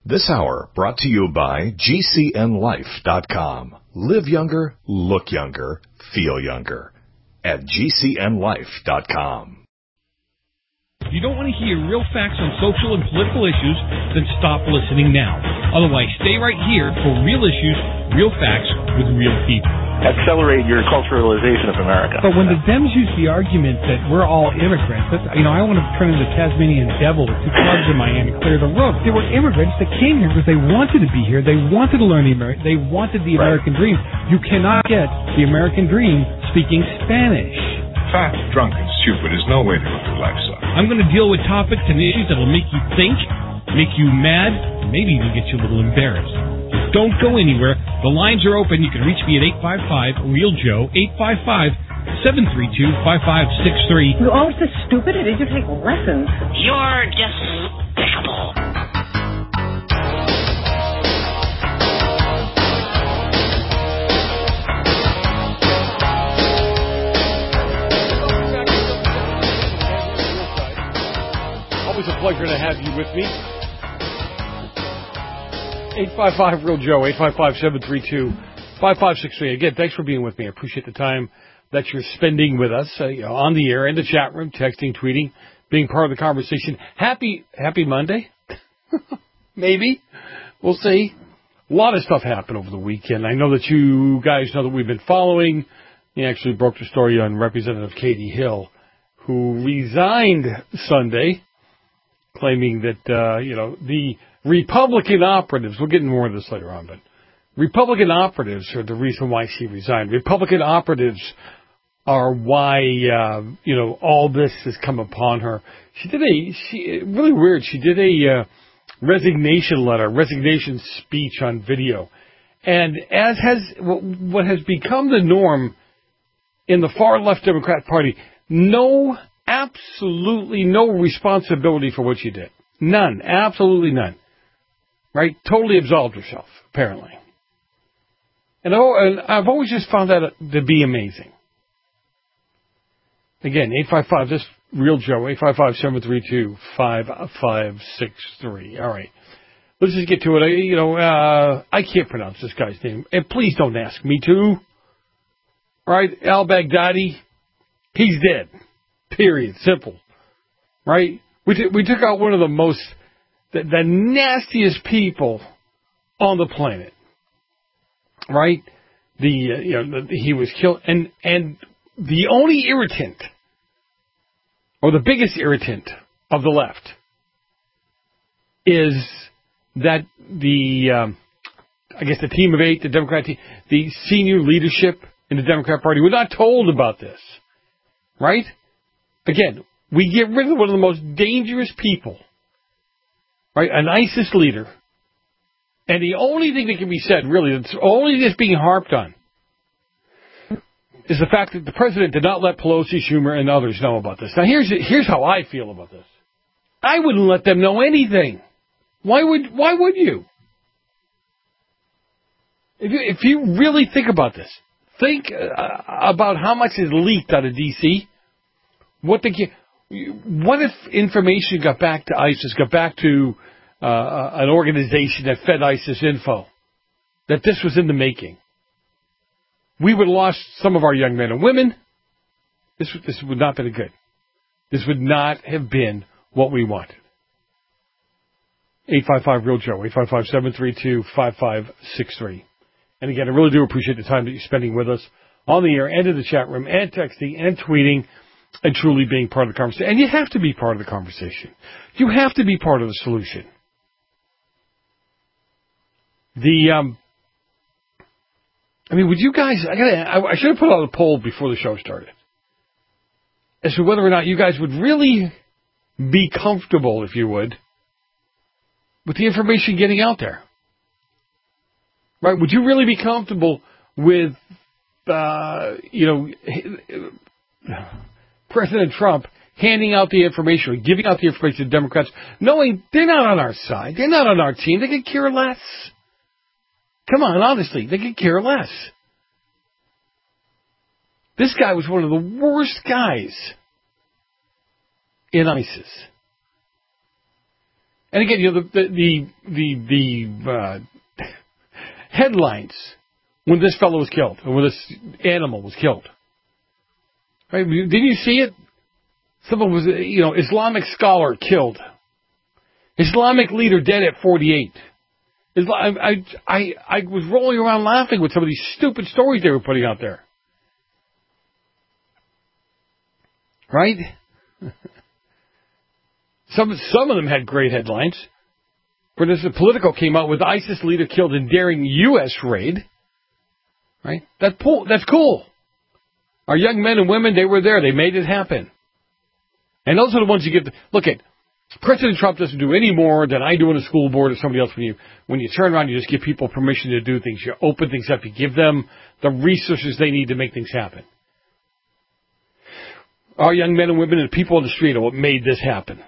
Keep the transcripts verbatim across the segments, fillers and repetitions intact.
This hour brought to you by G C N life dot com. Live younger, look younger, feel younger. At G C N life dot com. If you don't want to hear real facts on social and political issues, then stop listening now. Otherwise, stay right here for real issues, real facts, with real people. Accelerate your culturalization of America. But when the Dems use the argument that we're all immigrants, that's, you know, I want to turn into the Tasmanian devil with two clubs in my hand and clear the road. They were immigrants that came here because they wanted to be here. They wanted to learn the American. They wanted the American right. dream. You cannot get the American dream speaking Spanish. Fat, drunk, and stupid is no way to go through life, son. I'm going to deal with topics and issues that will make you think, make you mad, and maybe even get you a little embarrassed. Don't go anywhere. The lines are open. You can reach me at eight five five, real Joe, eight five five, seven three two, five five six three. You're always so stupid. It is you take lessons. You're despicable. Always a pleasure to have you with me. eight five five, real Joe, eight five five, seven three two, five five six three. Again, thanks for being with me. I appreciate the time that you're spending with us uh, you know, on the air, in the chat room, texting, tweeting, being part of the conversation. Happy, happy Monday? Maybe. We'll see. A lot of stuff happened over the weekend. I know that you guys know that we've been following. He actually broke the story on Representative Katie Hill, who resigned Sunday, claiming that, uh, you know, the Republican operatives, we'll get into more of this later on, but Republican operatives are the reason why she resigned. Republican operatives are why, uh, you know, all this has come upon her. She did a, she, really weird, she did a uh, resignation letter, resignation speech on video. And as has, what has become the norm in the far left Democrat Party, no, absolutely no responsibility for what she did. None. Absolutely none. Right? Totally absolved herself, apparently. And I've always just found that to be amazing. Again, eight five five, this real Joe, eight five five, seven three two, five five six three. All right. Let's just get to it. I, you know, uh, I can't pronounce this guy's name. And please don't ask me to. All right? Al-Baghdadi, he's dead. Period. Simple. Right? We, t- we took out one of the most, the, the nastiest people on the planet. Right? The, uh, you know, the, he was killed. And, and the only irritant, or the biggest irritant of the left, is that the, um, I guess the team of eight, the Democrat team, the senior leadership in the Democrat Party, were not told about this. Right? Again, we get rid of one of the most dangerous people, right? An ISIS leader. And the only thing that can be said, really, that's only that's being harped on, is the fact that the president did not let Pelosi, Schumer, and others know about this. Now, here's here's how I feel about this. I wouldn't let them know anything. Why would Why would you? If you, if you really think about this, think uh, about how much is leaked out of D C. What the What if information got back to ISIS, got back to uh, an organization that fed ISIS info, that this was in the making? We would have lost some of our young men and women. This, this would not have been good. This would not have been what we wanted. eight five five, real Joe, eight five five, seven three two, five five six three. And again, I really do appreciate the time that you're spending with us on the air and in the chat room and texting and tweeting, and truly being part of the conversation. And you have to be part of the conversation. You have to be part of the solution. The, um, I mean, would you guys, I gotta, I, I should have put out a poll before the show started as to whether or not you guys would really be comfortable, if you would, with the information getting out there. Right? Would you really be comfortable with, uh, you know, President Trump handing out the information, or giving out the information to Democrats, knowing they're not on our side, they're not on our team, they could care less. Come on, honestly, they could care less. This guy was one of the worst guys in ISIS. And again, you know, the the the the uh, headlines when this fellow was killed, or when this animal was killed. Right? Didn't you see it? Someone was, you know, Islamic scholar killed. Islamic leader dead at forty-eight. Islam, I, I, I was rolling around laughing with some of these stupid stories they were putting out there. Right? Some some of them had great headlines. For instance, Politico came out with ISIS leader killed in daring U S raid. Right? That po- that's cool. Our young men and women, they were there. They made it happen. And those are the ones you get to, look at. President Trump doesn't do any more than I do in a school board or somebody else. When you when you turn around, you just give people permission to do things. You open things up. You give them the resources they need to make things happen. Our young men and women and people on the street are what made this happen.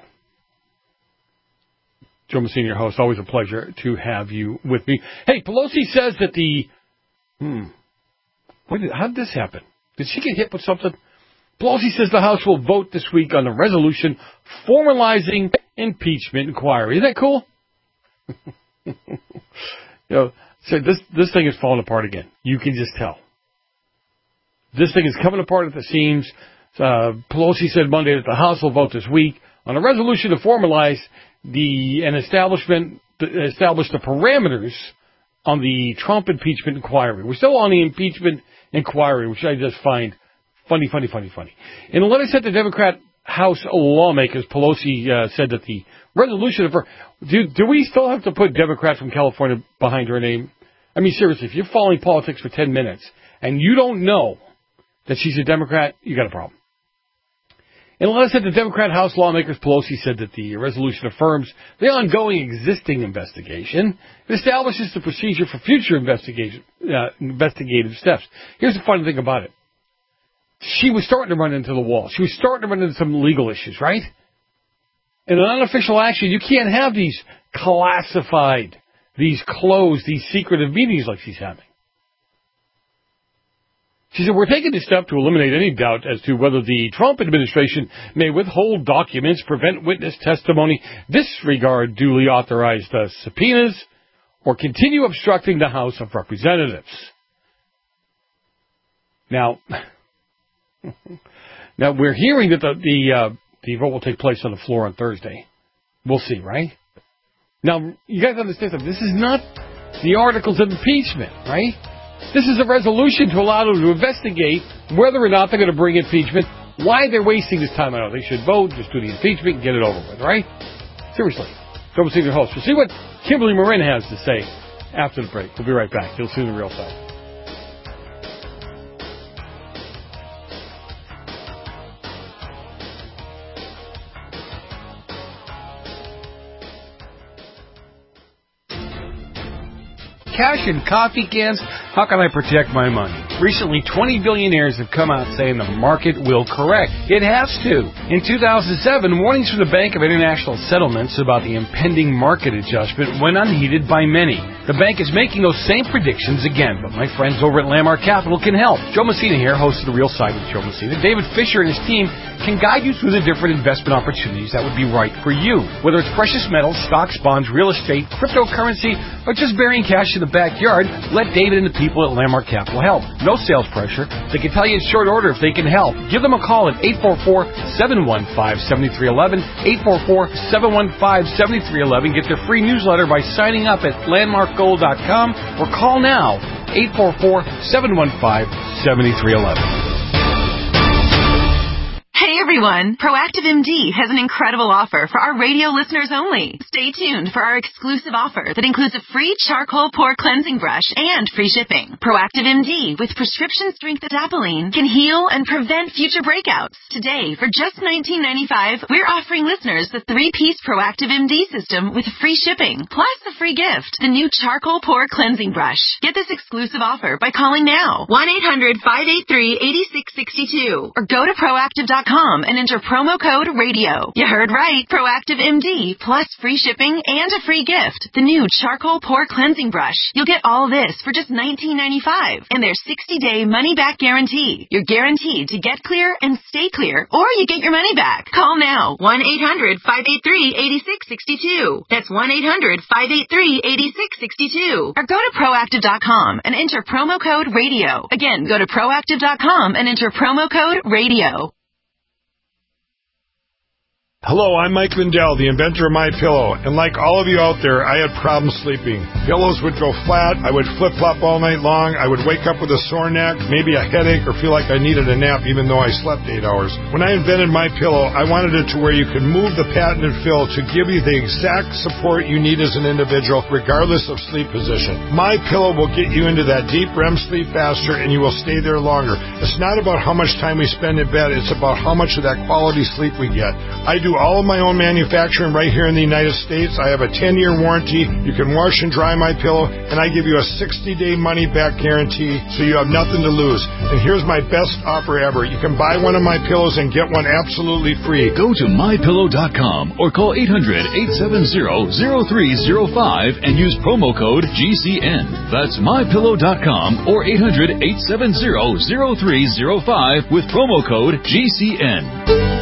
Joe Messina, your host. Always a pleasure to have you with me. Hey, Pelosi says that the... Hmm. What did, how did this happen? Did she get hit with something? Pelosi says the House will vote this week on the resolution formalizing impeachment inquiry. Isn't that cool? you know, so this this thing is falling apart again. You can just tell. This thing is coming apart at the seams. Uh, Pelosi said Monday that the House will vote this week on a resolution to formalize the an establishment to establish the parameters on the Trump impeachment inquiry. We're still on the impeachment inquiry, which I just find Funny, funny, funny, funny. In a letter sent to Democrat House lawmakers, Pelosi uh, said that the resolution of her... Do, do we still have to put Democrat from California behind her name? I mean, seriously, if you're following politics for ten minutes and you don't know that she's a Democrat, you got a problem. In a letter sent to Democrat House lawmakers, Pelosi said that the resolution affirms the ongoing existing investigation. It establishes the procedure for future investigation, uh, investigative steps. Here's the funny thing about it. She was starting to run into the wall. She was starting to run into some legal issues, right? In an unofficial action, you can't have these classified, these closed, these secretive meetings like she's having. She said, we're taking this step to eliminate any doubt as to whether the Trump administration may withhold documents, prevent witness testimony, disregard duly authorized uh, subpoenas, or continue obstructing the House of Representatives. Now... Now, we're hearing that the the, uh, the vote will take place on the floor on Thursday. We'll see, right? Now, you guys understand that this is not the articles of impeachment, right? This is a resolution to allow them to investigate whether or not they're going to bring impeachment, why they're wasting this time. I know they should vote, just do the impeachment and get it over with, right? Seriously. Come see your host. We'll see what Kimberly Marin has to say after the break. We'll be right back. You'll see the real side. Cash and coffee cans? How can I protect my money? Recently, twenty billionaires have come out saying the market will correct. It has to. In two thousand seven, warnings from the Bank of International Settlements about the impending market adjustment went unheeded by many. The bank is making those same predictions again, but my friends over at Landmark Capital can help. Joe Messina here, host of The Real Side with Joe Messina. David Fisher and his team can guide you through the different investment opportunities that would be right for you. Whether it's precious metals, stocks, bonds, real estate, cryptocurrency, or just burying cash in the backyard, let David and the people at Landmark Capital help. No sales pressure. They can tell you in short order if they can help. Give them a call at eight four four, seven one five, seven three one one, eight four four, seven one five, seven three one one. Get their free newsletter by signing up at landmark gold dot com or call now, eight four four, seven one five, seven three one one. Hey everyone, Proactive M D has an incredible offer for our radio listeners only. Stay tuned for our exclusive offer that includes a free charcoal pore cleansing brush and free shipping. Proactive M D with prescription strength adapalene can heal and prevent future breakouts. Today, for just nineteen ninety-five dollars, we're offering listeners the three-piece Proactive M D system with free shipping, plus a free gift, the new charcoal pore cleansing brush. Get this exclusive offer by calling now, one eight hundred, five eight three, eight six six two, or go to proactive dot com com and enter promo code RADIO. You heard right. Proactive M D, plus free shipping and a free gift. The new charcoal pore cleansing brush. You'll get all this for just nineteen ninety-five dollars and their sixty-day money-back guarantee. You're guaranteed to get clear and stay clear, or you get your money back. Call now, one eight hundred, five eight three, eight six six two. That's one eight hundred, five eight three, eight six six two. Or go to proactive dot com and enter promo code RADIO. Again, go to proactive dot com and enter promo code RADIO. Hello, I'm Mike Lindell, the inventor of MyPillow, and like all of you out there, I had problems sleeping. Pillows would go flat, I would flip-flop all night long, I would wake up with a sore neck, maybe a headache, or feel like I needed a nap even though I slept eight hours. When I invented MyPillow, I wanted it to where you could move the patented fill to give you the exact support you need as an individual, regardless of sleep position. MyPillow will get you into that deep R E M sleep faster, and you will stay there longer. It's not about how much time we spend in bed, it's about how much of that quality sleep we get. I do all of my own manufacturing right here in the United States. I have a ten-year warranty. You can wash and dry my pillow, and I give you a sixty-day money-back guarantee, so you have nothing to lose. And here's my best offer ever. You can buy one of my pillows and get one absolutely free. Go to my pillow dot com or call eight hundred, eight seven zero, zero three zero five and use promo code G C N. That's my pillow dot com or eight hundred, eight seven zero, zero three zero five with promo code G C N.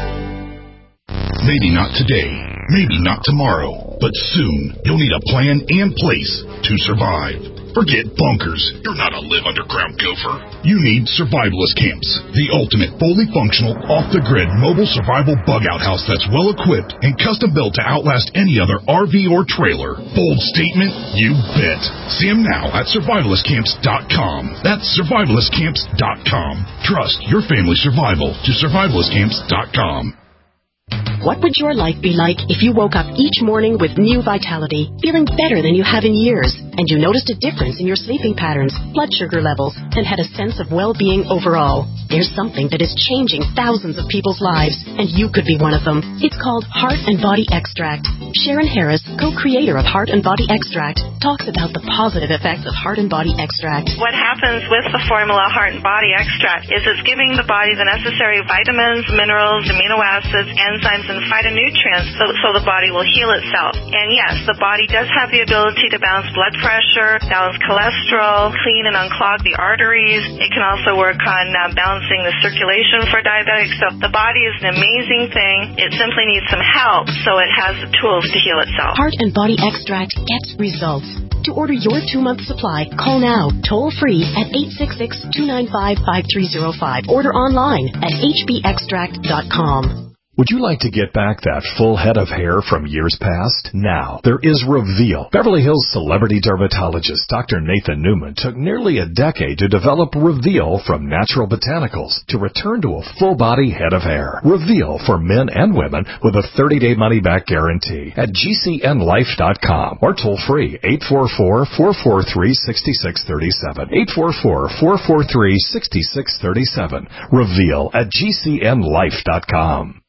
Maybe not today, maybe not tomorrow, but soon you'll need a plan and place to survive. Forget bunkers. You're not a live underground gopher. You need survivalist camps, the ultimate fully functional, off-the-grid mobile survival bug-out house that's well-equipped and custom-built to outlast any other R V or trailer. Bold statement? You bet. See them now at survivalist camps dot com. That's survivalist camps dot com. Trust your family's survival to survivalist camps dot com. What would your life be like if you woke up each morning with new vitality, feeling better than you have in years, and you noticed a difference in your sleeping patterns, blood sugar levels, and had a sense of well-being overall? There's something that is changing thousands of people's lives, and you could be one of them. It's called Heart and Body Extract. Sharon Harris, co-creator of Heart and Body Extract, talks about the positive effects of Heart and Body Extract. What happens with the formula Heart and Body Extract is it's giving the body the necessary vitamins, minerals, amino acids, enzymes, and phytonutrients so, so the body will heal itself. And yes, the body does have the ability to balance blood pressure, balance cholesterol, clean and unclog the arteries. It can also work on uh, balancing the circulation for diabetics. So the body is an amazing thing. It simply needs some help so it has the tools to heal itself. Heart and Body Extract gets results. To order your two-month supply, call now, toll-free at eight six six, two nine five, five three zero five. Order online at h b extract dot com. Would you like to get back that full head of hair from years past? Now, there is Reveal. Beverly Hills celebrity dermatologist Doctor Nathan Newman took nearly a decade to develop Reveal from natural botanicals to return to a full-body head of hair. Reveal for men and women with a thirty-day money-back guarantee at G C N life dot com or toll-free eight four four, four four three, six six three seven. eight four four, four four three, six six three seven. Reveal at G C N life dot com.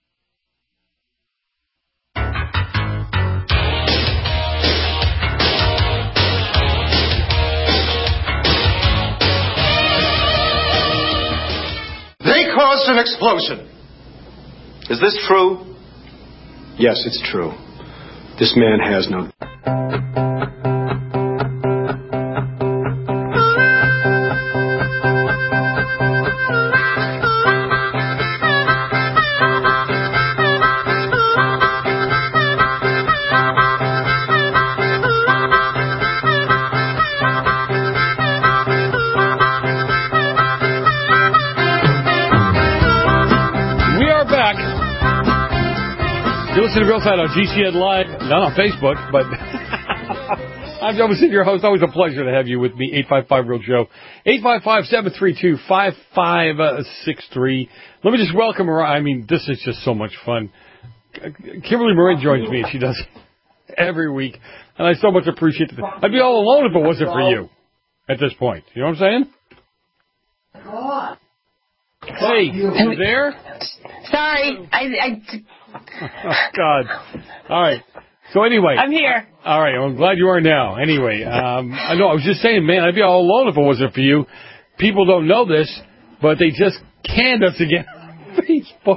They caused an explosion. Is this true? Yes, it's true. This man has no... You're listening to Real Side on G C N Live, not on Facebook, but I'm Joe Messina, your host. Always a pleasure to have you with me. eight five five Real Joe, eight five five, seven three two, five five six three. Let me just welcome her. I mean, this is just so much fun. Kimberly Morin joins me. She does every week, and I so much appreciate it. I'd be all alone if it wasn't for you at this point. You know what I'm saying? Hey, you there? Sorry, I... I Oh, God. All right. So anyway. I'm here. All right. I'm glad you are now. Anyway, um, I know I was just saying, man, I'd be all alone if it wasn't for you. People don't know this, but they just canned us again on Facebook.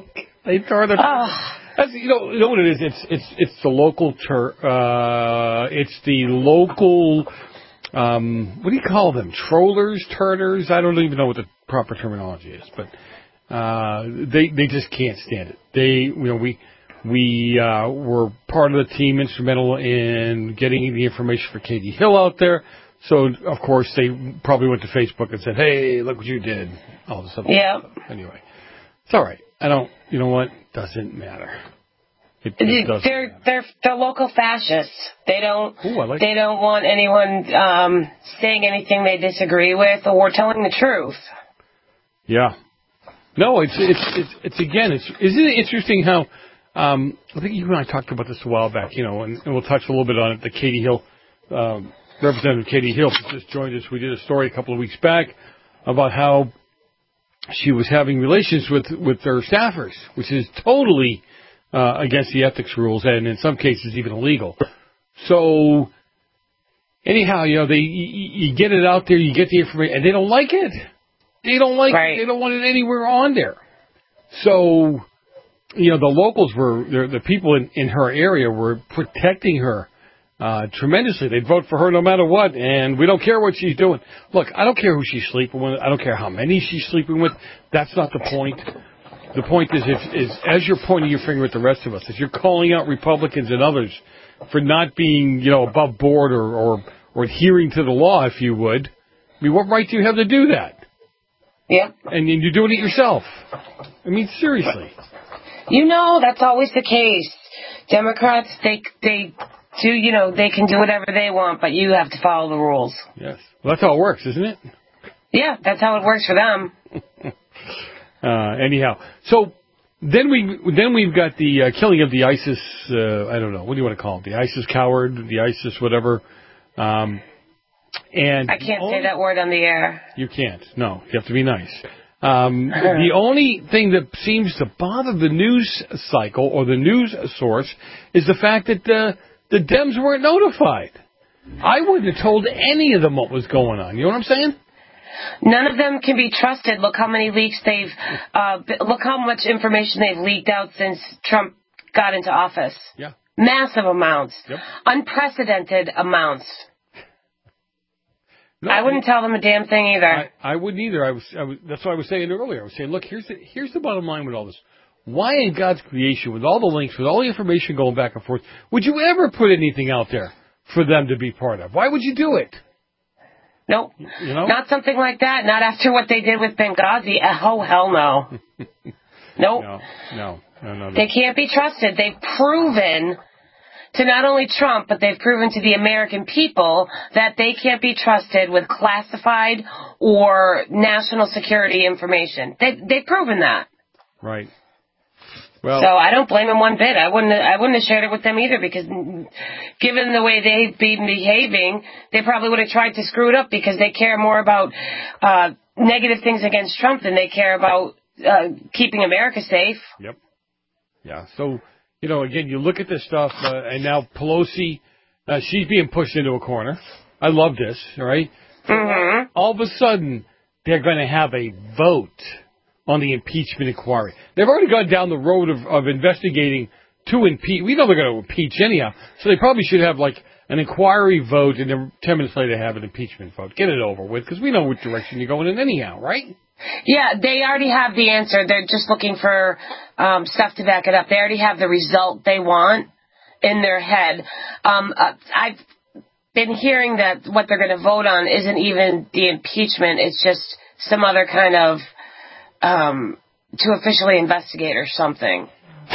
They tore the. Oh. That's, you know, you know what it is? It's it's it's the local tur. Uh, it's the local. Um, what do you call them? Trollers, turners? I don't even know what the proper terminology is, but uh, they they just can't stand it. They, you know, we we uh, were part of the team instrumental in getting the information for Katie Hill out there. So of course they probably went to Facebook and said, "Hey, look what you did." All this stuff. Yeah. Anyway, it's all right. I don't. You know what? Doesn't matter. It, it doesn't they're matter. they're they're local fascists. They don't Ooh, I like they don't want anyone um, saying anything they disagree with or telling the truth. Yeah. No, it's it's it's, it's again. It's isn't it interesting how um, I think you and I talked about this a while back. You know, and, and we'll touch a little bit on it. The Katie Hill um, Representative Katie Hill just joined us. We did a story a couple of weeks back about how she was having relations with with their staffers, which is totally uh, against the ethics rules and in some cases even illegal. So anyhow, you know, they you, you get it out there, you get the information, and they don't like it. They don't like right. it. They don't want it anywhere on there. So, you know, the locals were, the, the people in, in her area were protecting her uh, tremendously. They'd vote for her no matter what, and we don't care what she's doing. Look, I don't care who she's sleeping with. I don't care how many she's sleeping with. That's not the point. The point is, if, is as you're pointing your finger at the rest of us, as you're calling out Republicans and others for not being, you know, above board or, or, or adhering to the law, if you would, I mean, what right do you have to do that? Yep. And you're doing it yourself. I mean, seriously. You know, that's always the case. Democrats, they they do, you know, they can do whatever they want, but you have to follow the rules. Yes. Well, that's how it works, isn't it? Yeah, that's how it works for them. uh, anyhow, so then we then we've got the uh, killing of the ISIS. Uh, I don't know, what do you want to call it? The ISIS coward, the ISIS whatever. Um, and I can't say that word on the air. You can't. No, you have to be nice. Um, the only thing that seems to bother the news cycle or the news source is the fact that uh, the Dems weren't notified. I wouldn't have told any of them what was going on. You know what I'm saying? None of them can be trusted. Look how many leaks they've, uh, look how much information they've leaked out since Trump got into office. Yeah. Massive amounts. Yep. Unprecedented amounts. No, I wouldn't tell them a damn thing either. I, I wouldn't either. I was, I was. That's what I was saying earlier. I was saying, look, here's the here's the bottom line with all this. Why in God's creation, with all the links, with all the information going back and forth, would you ever put anything out there for them to be part of? Why would you do it? Nope. You know? Not something like that. Not after what they did with Benghazi. Oh, hell no. Nope. No, no, no, no, no. They can't be trusted. They've proven to not only Trump, but they've proven to the American people that they can't be trusted with classified or national security information. They, they've proven that. Right. Well, so I don't blame them one bit. I wouldn't. I wouldn't have shared it with them either because, given the way they've been behaving, they probably would have tried to screw it up because they care more about uh, negative things against Trump than they care about uh, keeping America safe. Yep. Yeah. So. You know, again, you look at this stuff, uh, and now Pelosi, uh, she's being pushed into a corner. I love this, all right? Mm-hmm. All of a sudden, they're going to have a vote on the impeachment inquiry. They've already gone down the road of, of investigating to impeach. We know they're going to impeach anyhow, so they probably should have, like, an inquiry vote, and then ten minutes later have an impeachment vote. Get it over with, because we know which direction you're going in anyhow, right? Yeah, they already have the answer. They're just looking for um, stuff to back it up. They already have the result they want in their head. Um, uh, I've been hearing that what they're going to vote on isn't even the impeachment. It's just some other kind of um, to officially investigate or something.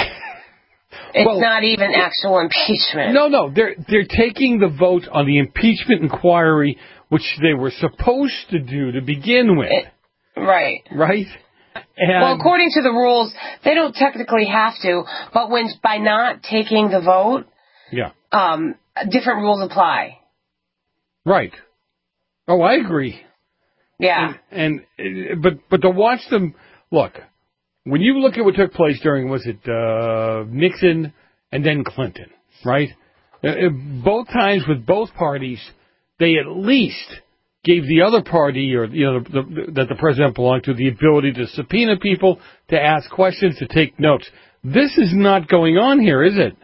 It's well, not even actual impeachment. No, no. They're, they're taking the vote on the impeachment inquiry, which they were supposed to do to begin with. It, Right. Right? And well, according to the rules, they don't technically have to, but when by not taking the vote, yeah, um, different rules apply. Right. Oh, I agree. Yeah. And, and but but to watch them, look, when you look at what took place during, was it uh, Nixon and then Clinton, right? Uh, both times with both parties, they at least gave the other party, or you know, the, the, that the president belonged to, the ability to subpoena people, to ask questions, to take notes. This is not going on here, is it?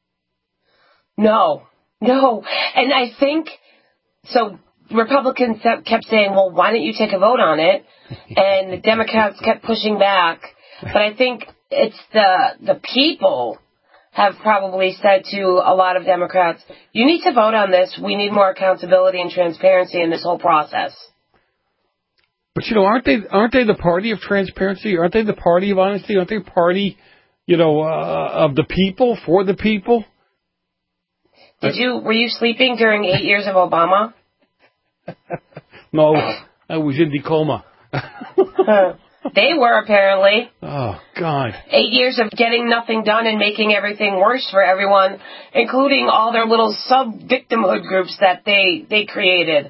No, no. And I think, so Republicans kept saying, well, why don't you take a vote on it? And the Democrats kept pushing back. But I think it's the the people have probably said to a lot of Democrats, you need to vote on this. We need more accountability and transparency in this whole process. But, you know, aren't they aren't they the party of transparency? Aren't they the party of honesty? Aren't they the party, you know, uh, of the people, for the people? Did you, were you sleeping during eight years of Obama? No, I was in the coma. They were, apparently. Oh, God. Eight years of getting nothing done and making everything worse for everyone, including all their little sub-victimhood groups that they, they created.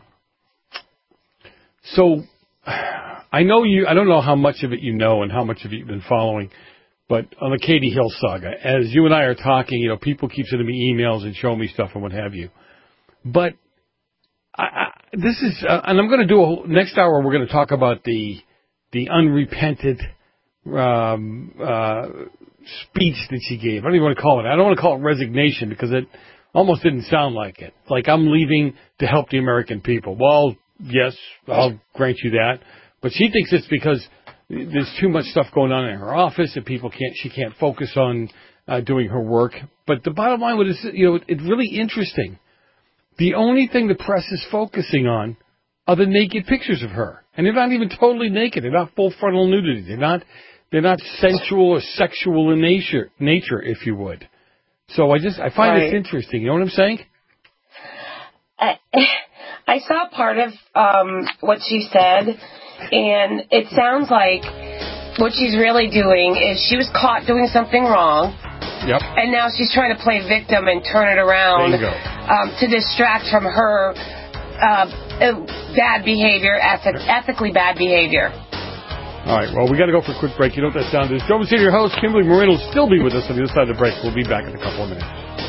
So, I know you, I don't know how much of it you know and how much of it you've been following, but on the Katie Hill saga, as you and I are talking, you know, people keep sending me emails and showing me stuff and what have you. But I, I, this is, uh, and I'm going to do a, next hour we're going to talk about the the unrepented um, uh, speech that she gave. I don't even want to call it. I don't want to call it resignation because it almost didn't sound like it. Like, I'm leaving to help the American people. Well, yes, I'll grant you that. But she thinks it's because there's too much stuff going on in her office and people can't. She can't focus on uh, doing her work. But the bottom line was, you know, it's really interesting. The only thing the press is focusing on are the naked pictures of her. And they're not even totally naked. They're not full frontal nudity. They're not they're not sensual or sexual in nature, nature, if you would. So I just I find Right. this interesting. You know what I'm saying? I, I saw part of um, what she said, and it sounds like what she's really doing is she was caught doing something wrong. Yep. And now she's trying to play victim and turn it around There you go. um, to distract from her uh, bad behavior, ethic, ethically bad behavior. All right, well, we got to go for a quick break. You know what that sound is. Joe Messina, your host, Kimberly Marin, will still be with us on the other side of the break. We'll be back in a couple of minutes.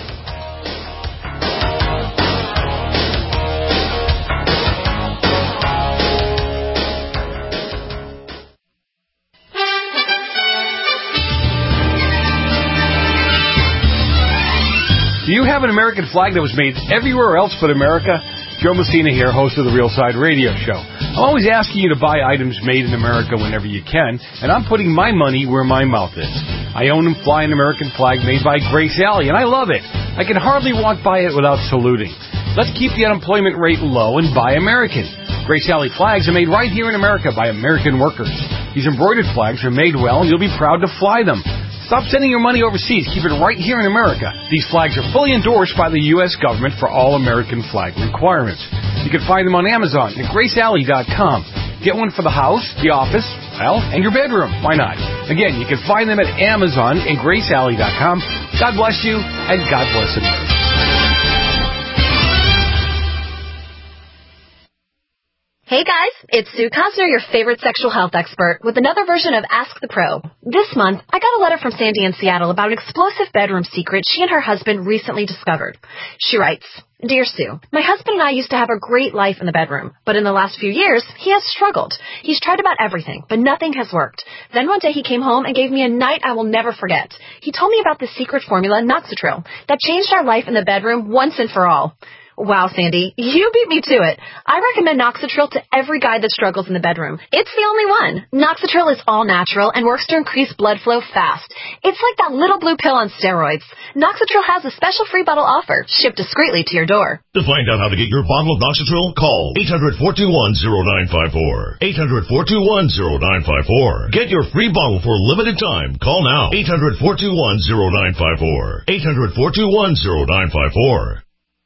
Do you have an American flag that was made everywhere else but America? Joe Messina here, host of the Real Side Radio Show. I'm always asking you to buy items made in America whenever you can, and I'm putting my money where my mouth is. I own and fly an American flag made by Grace Alley, and I love it. I can hardly walk by it without saluting. Let's keep the unemployment rate low and buy American. Grace Alley flags are made right here in America by American workers. These embroidered flags are made well, and you'll be proud to fly them. Stop sending your money overseas. Keep it right here in America. These flags are fully endorsed by the U S government for all American flag requirements. You can find them on Amazon at grace alley dot com. Get one for the house, the office, well, and your bedroom. Why not? Again, you can find them at Amazon and grace alley dot com. God bless you, and God bless America. Hey guys, it's Sue Cosner, your favorite sexual health expert, with another version of Ask the Pro. This month, I got a letter from Sandy in Seattle about an explosive bedroom secret she and her husband recently discovered. She writes, Dear Sue, my husband and I used to have a great life in the bedroom, but in the last few years, he has struggled. He's tried about everything, but nothing has worked. Then one day he came home and gave me a night I will never forget. He told me about the secret formula, Noxatril, that changed our life in the bedroom once and for all. Wow, Sandy, you beat me to it. I recommend Noxatril to every guy that struggles in the bedroom. It's the only one. Noxatril is all natural and works to increase blood flow fast. It's like that little blue pill on steroids. Noxatril has a special free bottle offer, shipped discreetly to your door. To find out how to get your bottle of Noxatril, call eight hundred, four two one, zero nine five four. eight hundred, four two one, zero nine five four. Get your free bottle for a limited time. Call now. eight hundred, four two one, zero nine five four. eight hundred, four two one, zero nine five four.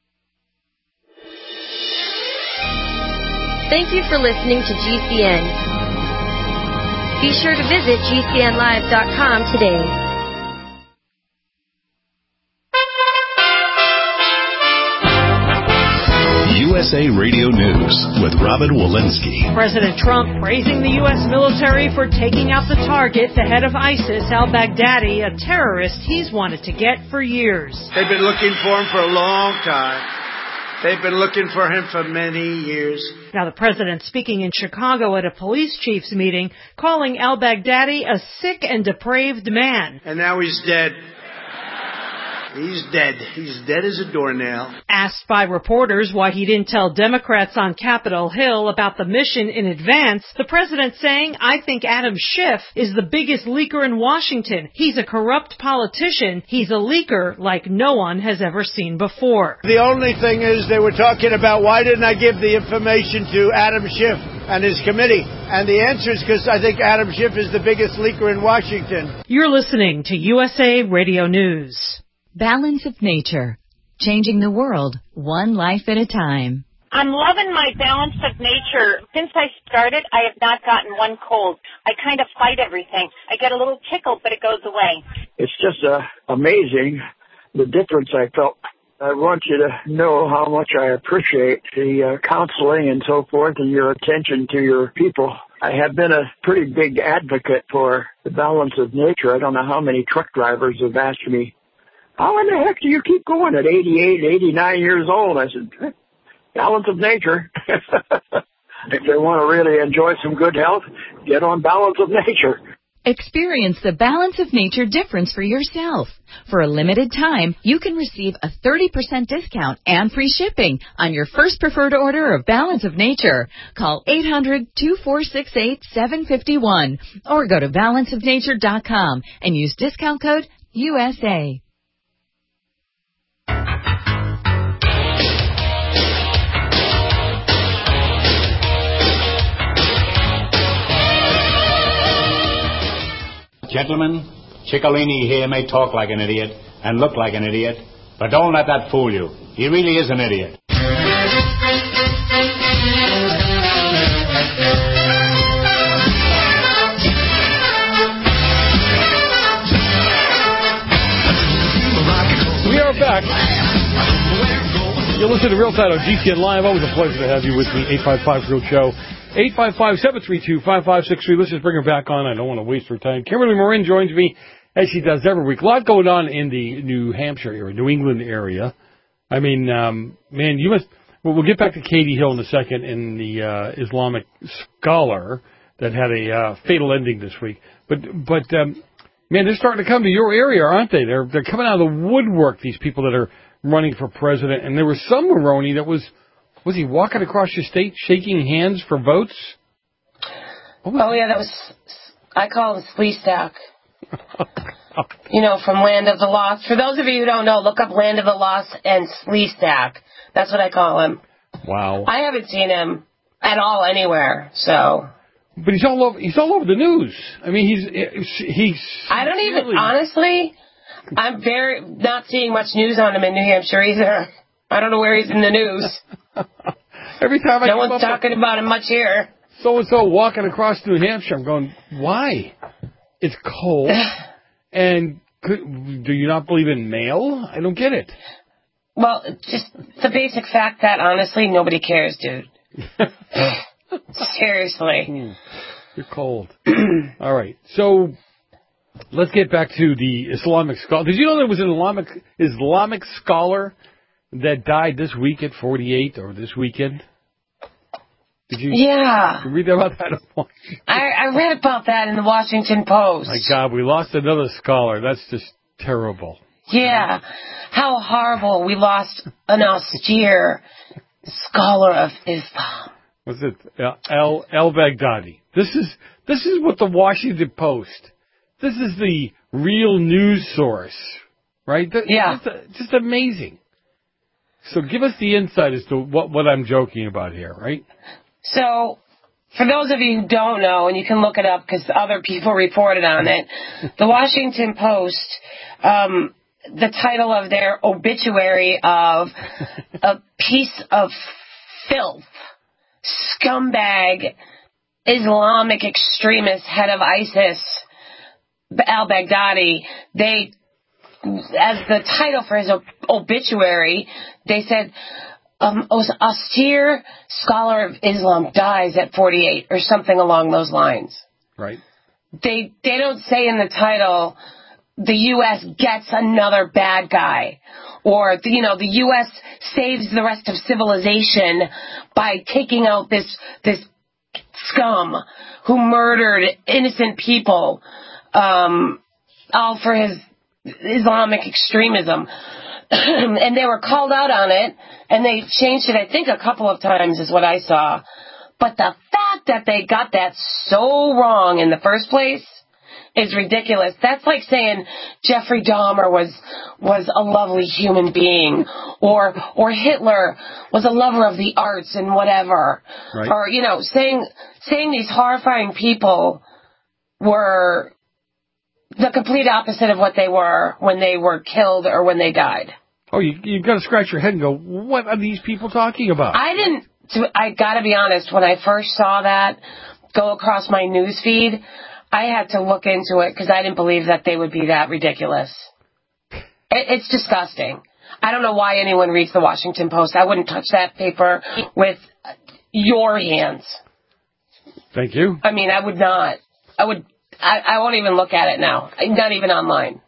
Thank you for listening to G C N. Be sure to visit G C N live dot com today. U S A Radio News with Robin Walensky. President Trump praising the U S military for taking out the target, the head of ISIS, al-Baghdadi, a terrorist he's wanted to get for years. They've been looking for him for a long time. They've been looking for him for many years. Now, the president speaking in Chicago at a police chief's meeting, calling al-Baghdadi a sick and depraved man. And now he's dead. He's dead. He's dead as a doornail. Asked by reporters why he didn't tell Democrats on Capitol Hill about the mission in advance, the president saying, I think Adam Schiff is the biggest leaker in Washington. He's a corrupt politician. He's a leaker like no one has ever seen before. The only thing is they were talking about why didn't I give the information to Adam Schiff and his committee? And the answer is because I think Adam Schiff is the biggest leaker in Washington. You're listening to U S A Radio News. Balance of Nature, changing the world one life at a time. I'm loving my Balance of Nature. Since I started, I have not gotten one cold. I kind of fight everything. I get a little tickle, but it goes away. It's just uh, amazing the difference I felt. I want you to know how much I appreciate the uh, counseling and so forth and your attention to your people. I have been a pretty big advocate for the Balance of Nature. I don't know how many truck drivers have asked me, how in the heck do you keep going at eighty-eight, eighty-nine years old? I said, Balance of Nature. If they want to really enjoy some good health, get on Balance of Nature. Experience the Balance of Nature difference for yourself. For a limited time, you can receive a thirty percent discount and free shipping on your first preferred order of Balance of Nature. Call eight hundred, two four six eight, seven five one or go to balance of nature dot com and use discount code U S A. Gentlemen, Ciccolini here may talk like an idiot and look like an idiot, but don't let that fool you. He really is an idiot. We are back. You're listening to Real Time on G C N Live. Always a pleasure to have you with me. eight five five Real Show. eight five five, seven three two, five five six three. Let's just bring her back on. I don't want to waste her time. Kimberly Morin joins me, as she does every week. A lot going on in the New Hampshire area, New England area. I mean, um, man, you must... Well, we'll get back to Katie Hill in a second in the uh, Islamic scholar that had a uh, fatal ending this week. But, but um, man, they're starting to come to your area, aren't they? They're, they're coming out of the woodwork, these people that are running for president. And there was some Maroney that was... Was he walking across your state shaking hands for votes? Oh, that? yeah, that was, I call him Sleestack. You know, from Land of the Lost. For those of you who don't know, look up Land of the Lost and Sleestack. That's what I call him. Wow. I haven't seen him at all anywhere, so. But he's all over, he's all over the news. I mean, he's, he's. I don't even, really... honestly, I'm very, not seeing much news on him in New Hampshire either. I don't know where he's in the news. Every time I no one's talking about him much here. So-and-so walking across New Hampshire, I'm going, why? It's cold. And could, do you not believe in mail? I don't get it. Well, just the basic fact that, honestly, nobody cares, dude. Seriously. You're cold. All right. So let's get back to the Islamic scholar. Did you know there was an Islamic Islamic scholar that died this week at forty-eight, or this weekend? Did you, yeah. Did you read about that? I, I read about that in the Washington Post. My God, we lost another scholar. That's just terrible. Yeah. How horrible. We lost an austere scholar of Islam. What's it? Al al-Baghdadi. This is this is what the Washington Post. This is the real news source, right? Yeah. Just, just amazing. So give us the insight as to what, what I'm joking about here, right? So, for those of you who don't know, and you can look it up because other people reported on it, the Washington Post, um, the title of their obituary of a piece of filth, scumbag, Islamic extremist, head of ISIS, al-Baghdadi, they... as the title for his ob- obituary, they said, um, austere scholar of Islam dies at forty-eight, or something along those lines. Right. They they don't say in the title the U S gets another bad guy, or the, you know, the U S saves the rest of civilization by taking out this this scum who murdered innocent people, um, all for his Islamic extremism. And they were called out on it, and they changed it, I think, a couple of times is what I saw. But the fact that they got that so wrong in the first place is ridiculous. That's like saying Jeffrey Dahmer was was a lovely human being, or or Hitler was a lover of the arts and whatever. Right. Or, you know, saying saying these horrifying people were the complete opposite of what they were when they were killed or when they died. Oh, you, you've got to scratch your head and go, what are these people talking about? I didn't, I got to be honest, when I first saw that go across my news feed, I had to look into it because I didn't believe that they would be that ridiculous. It, it's disgusting. I don't know why anyone reads the Washington Post. I wouldn't touch that paper with your hands. Thank you. I mean, I would not. I would... I, I won't even look at it now. Not even online.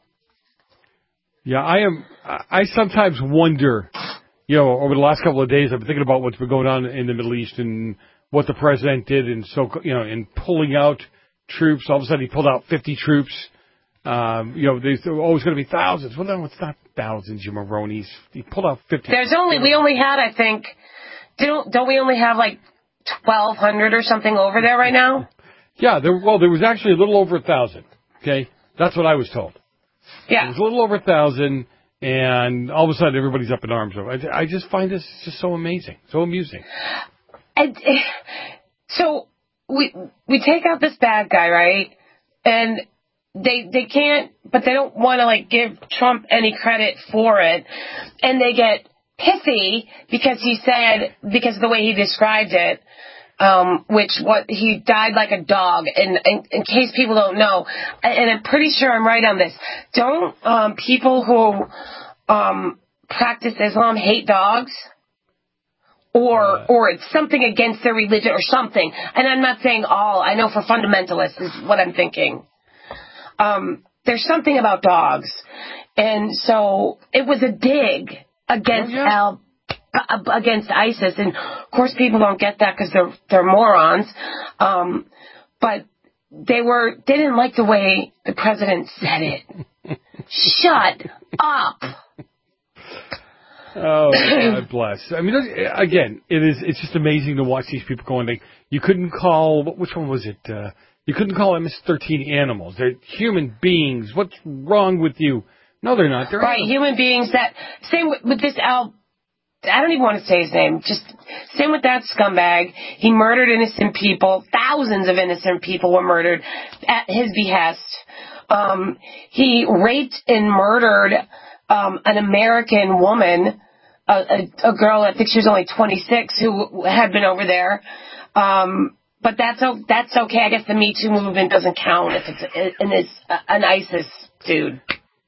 Yeah, I am. I sometimes wonder, you know, over the last couple of days, I've been thinking about what's been going on in the Middle East and what the president did, and so, you know, in pulling out troops. All of a sudden, he pulled out fifty troops. Um, you know, there's always going to be thousands. Well, no, it's not thousands, you Maronis. He pulled out fifty. There's only we only had, I think, don't don't we only have like twelve hundred or something over there right now? Yeah, there, well, there was actually a little over a thousand, okay? That's what I was told. Yeah. It was a little over a thousand, and all of a sudden everybody's up in arms. I, I just find this just so amazing, so amusing. And, so we we take out this bad guy, right? And they they can't, but they don't want to, like, give Trump any credit for it. And they get pissy because he said, because of the way he described it, Um, which what he died like a dog. And in, in case people don't know, and I'm pretty sure I'm right on this, don't um, people who um, practice Islam hate dogs? Or uh, or it's something against their religion or something. And I'm not saying all. I know for fundamentalists is what I'm thinking. Um, there's something about dogs. And so it was a dig against oh, yeah. Al against ISIS, and of course people don't get that because they're they're morons. Um, but they were they didn't like the way the president said it. Shut up. Oh, God bless. I mean, again, it is it's just amazing to watch these people going. Like, you couldn't call which one was it? Uh, you couldn't call M S thirteen animals. They're human beings. What's wrong with you? No, they're not. They're right. animals. Human beings. That same with, with this Al. I don't even want to say his name. Just same with that scumbag. He murdered innocent people. Thousands of innocent people were murdered at his behest. Um, he raped and murdered um, an American woman, a, a, a girl, I think she was only twenty-six, who had been over there. Um, but that's that's okay. I guess the Me Too movement doesn't count if it's an, it's an ISIS dude.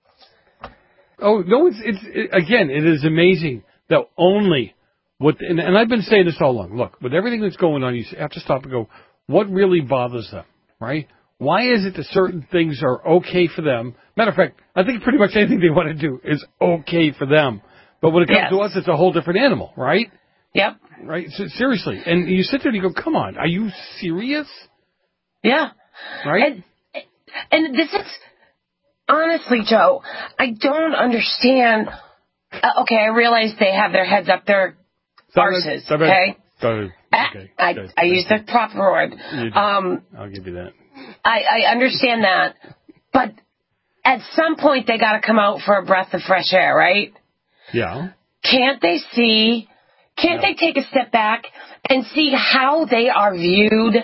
Oh no! It's it's it, again. It is amazing. That only what, and, and I've been saying this all along. Look, with everything that's going on, you have to stop and go, what really bothers them, right? Why is it that certain things are okay for them? Matter of fact, I think pretty much anything they want to do is okay for them. But when it comes yes. to us, it's a whole different animal, right? Yep. Right? So, seriously. And you sit there and you go, come on, are you serious? Yeah. Right? And, and this is, honestly, Joe, I don't understand. Uh, okay, I realize they have their heads up their arses, okay? okay. I, I, I used the proper word. Um, I'll give you that. I, I understand that. But at some point, they got to come out for a breath of fresh air, right? Yeah. Can't they see, can't yeah. they take a step back and see how they are viewed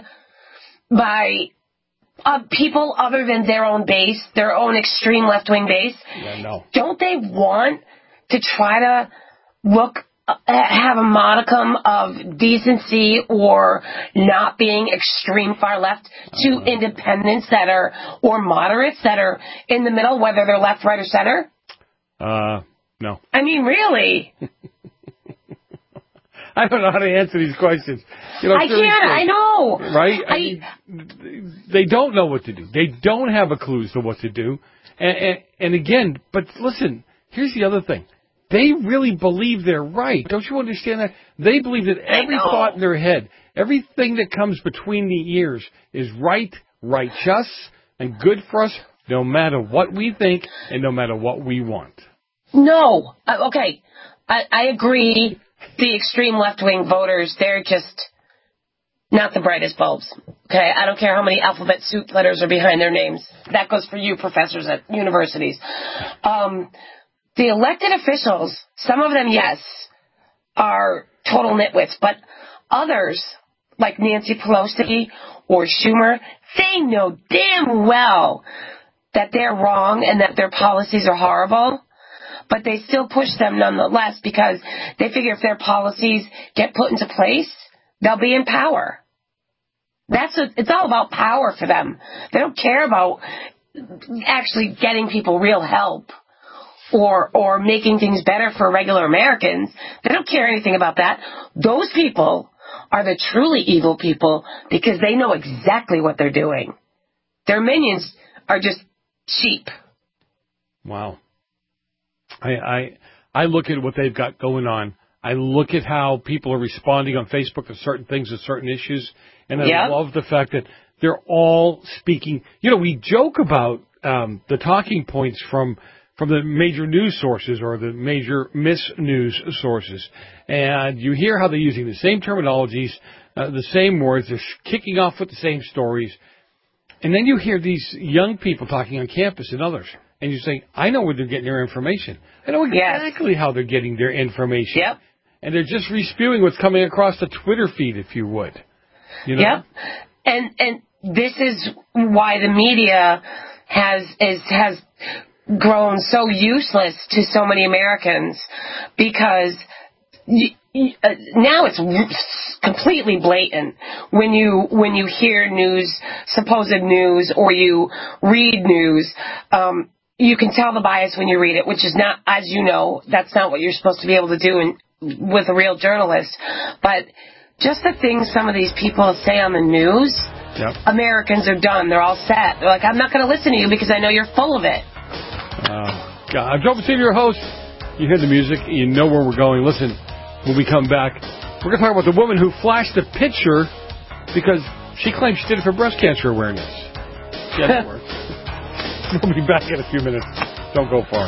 by uh, people other than their own base, their own extreme left-wing base? Yeah, no. Don't they want to try to look, uh, have a modicum of decency or not being extreme far left to uh, independents that are, or moderates that are in the middle, whether they're left, right, or center? Uh, no. I mean, really? I don't know how to answer these questions. You know, I can't. I know. Right? I, I, mean, they don't know what to do. They don't have a clue as to what to do. And, and, and again, but listen, here's the other thing. They really believe they're right. Don't you understand that? They believe that every thought in their head, everything that comes between the ears is right, righteous, and good for us, no matter what we think and no matter what we want. No. Uh, okay. I, I agree. The extreme left-wing voters, they're just not the brightest bulbs. Okay? I don't care how many alphabet soup letters are behind their names. That goes for you professors at universities. Um... The elected officials, some of them, yes, are total nitwits, but others, like Nancy Pelosi or Schumer, they know damn well that they're wrong and that their policies are horrible, but they still push them nonetheless because they figure if their policies get put into place, they'll be in power. That's a, it's all about power for them. They don't care about actually getting people real help. Or, or making things better for regular Americans. They don't care anything about that. Those people are the truly evil people because they know exactly what they're doing. Their minions are just sheep. Wow. I, I, I look at what they've got going on. I look at how people are responding on Facebook to certain things, to certain issues, and I yep. love the fact that they're all speaking. You know, we joke about um, the talking points from. from the major news sources or the major mis-news sources. And you hear how they're using the same terminologies, uh, the same words, they're kicking off with the same stories. And then you hear these young people talking on campus and others. And you say, I know where they're getting their information. I know exactly yes. how they're getting their information. Yep. And they're just respewing what's coming across the Twitter feed, if you would. You know? Yep. And, and this is why the media has, is, has, grown so useless to so many Americans because y- y- uh, now it's completely blatant when you when you hear news, supposed news, or you read news. Um, you can tell the bias when you read it, which is not, as you know, that's not what you're supposed to be able to do in, with a real journalist. But just the things some of these people say on the news, yep. Americans are done. They're all set. They're like, I'm not going to listen to you because I know you're full of it. Uh, God, I'm Joe Pacivi, your host. You hear the music, you know where we're going. Listen, when we come back, we're going to talk about the woman who flashed a picture because she claims she did it for breast cancer awareness. She has it work. We'll be back in a few minutes. Don't go far.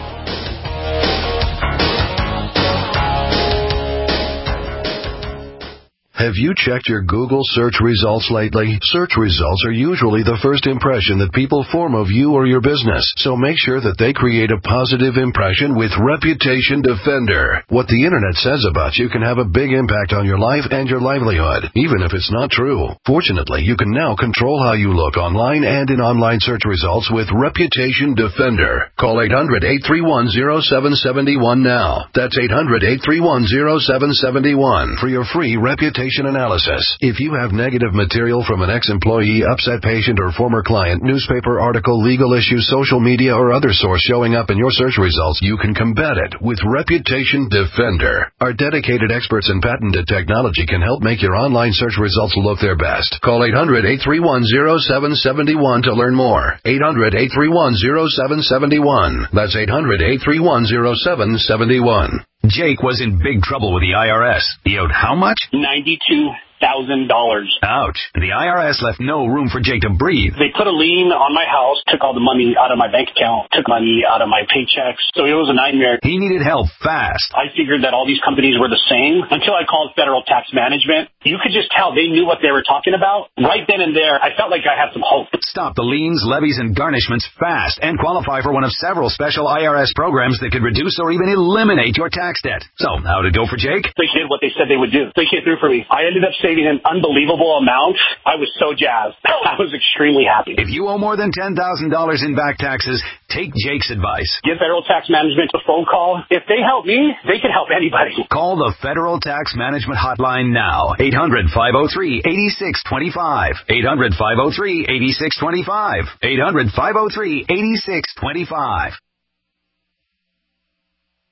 Have you checked your Google search results lately? Search results are usually the first impression that people form of you or your business, so make sure that they create a positive impression with Reputation Defender. What the internet says about you can have a big impact on your life and your livelihood, even if it's not true. Fortunately, you can now control how you look online and in online search results with Reputation Defender. Call eight hundred, eight three one, zero seven seven one now. That's eight hundred, eight three one, zero seven seven one for your free reputation analysis. If you have negative material from an ex-employee, upset patient, or former client, newspaper article, legal issue, social media, or other source showing up in your search results, you can combat it with Reputation Defender. Our dedicated experts in patented technology can help make your online search results look their best. Call eight hundred, eight three one, zero seven seven one to learn more. eight hundred, eight three one, zero seven seven one. That's eight hundred, eight three one, zero seven seven one. Jake was in big trouble with the I R S. He owed how much? ninety-two thousand dollars. Ouch. The I R S left no room for Jake to breathe. They put a lien on my house, took all the money out of my bank account, took money out of my paychecks. So it was a nightmare. He needed help fast. I figured that all these companies were the same until I called Federal Tax Management. You could just tell they knew what they were talking about. Right then and there, I felt like I had some hope. Stop the liens, levies, and garnishments fast and qualify for one of several special I R S programs that could reduce or even eliminate your tax debt. So, how'd it go for Jake? They did what they said they would do. They came through for me. I ended up saving an unbelievable amount. I was so jazzed. I was extremely happy. If you owe more than ten thousand dollars in back taxes, take Jake's advice. Give Federal Tax Management a phone call. If they help me, they can help anybody. Call the Federal Tax Management Hotline now. eight hundred, five oh three, eight six two five. eight hundred, five oh three, eight six two five. eight hundred, five oh three, eight six two five.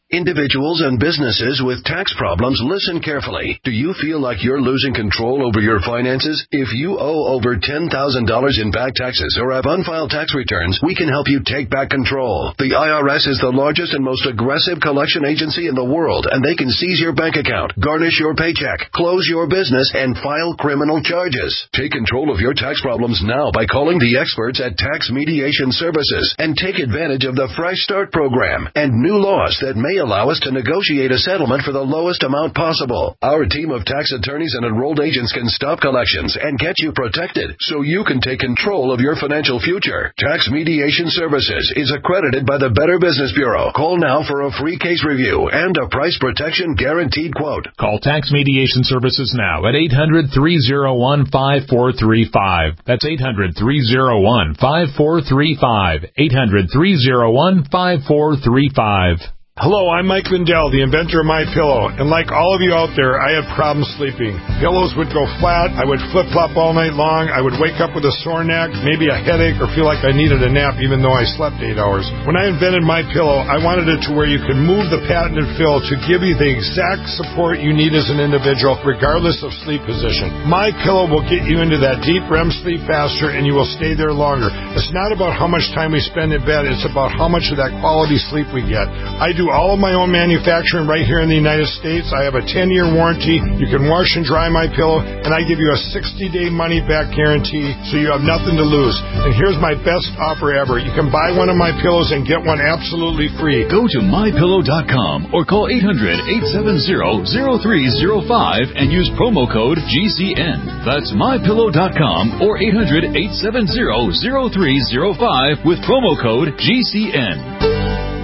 Individuals and businesses with tax problems, listen carefully. Do you feel like you're losing control over your finances? If you owe over ten thousand dollars in back taxes or have unfiled tax returns, we can help you take back control. The I R S is the largest and most aggressive collection agency in the world, and they can seize your bank account, garnish your paycheck, close your business, and file criminal charges. Take control of your tax problems now by calling the experts at Tax Mediation Services and take advantage of the Fresh Start program and new laws that may allow us to negotiate a settlement for the lowest amount possible. Our team of tax attorneys and enrolled agents can stop collections and get you protected so you can take control of your financial future. Tax Mediation Services is accredited by the Better Business Bureau. Call now for a free case review and a price protection guaranteed quote. Call Tax Mediation Services now at eight hundred, three oh one, five four three five. That's eight hundred, three oh one, five four three five. eight hundred, three oh one, five four three five. Hello, I'm Mike Lindell, the inventor of MyPillow, and like all of you out there, I had problems sleeping. Pillows would go flat, I would flip-flop all night long, I would wake up with a sore neck, maybe a headache, or feel like I needed a nap even though I slept eight hours. When I invented MyPillow, I wanted it to where you could move the patented fill to give you the exact support you need as an individual, regardless of sleep position. MyPillow will get you into that deep R E M sleep faster, and you will stay there longer. It's not about how much time we spend in bed, it's about how much of that quality sleep we get. I do all of my own manufacturing right here in the United States. I have a ten-year warranty. You can wash and dry MyPillow, and I give you a sixty-day money-back guarantee, so you have nothing to lose. And here's my best offer ever. You can buy one of my pillows and get one absolutely free. Go to my pillow dot com or call eight hundred, eight seven zero, zero three zero five and use promo code G C N. That's my pillow dot com or eight hundred, eight seven zero, zero three zero five with promo code G C N.